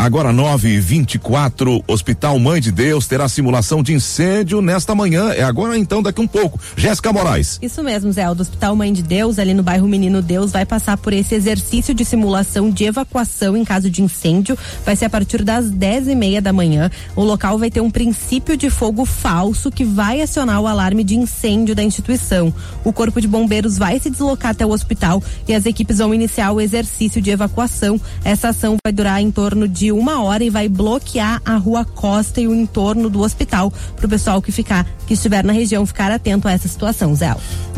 Agora 9h24, Hospital Mãe de Deus terá simulação de incêndio nesta manhã. É agora então, daqui um pouco. Jéssica Moraes. Isso mesmo, Zé. O do Hospital Mãe de Deus, ali no bairro Menino Deus, vai passar por esse exercício de simulação de evacuação em caso de incêndio. Vai ser a partir das 10h30 da manhã. O local vai ter um princípio de fogo falso que vai acionar o alarme de incêndio da instituição. O Corpo de Bombeiros vai se deslocar até o hospital e as equipes vão iniciar o exercício de evacuação. Essa ação vai durar em torno de 1 hora e vai bloquear a Rua Costa e o entorno do hospital para o pessoal que estiver na região ficar atento a essa situação, Zé.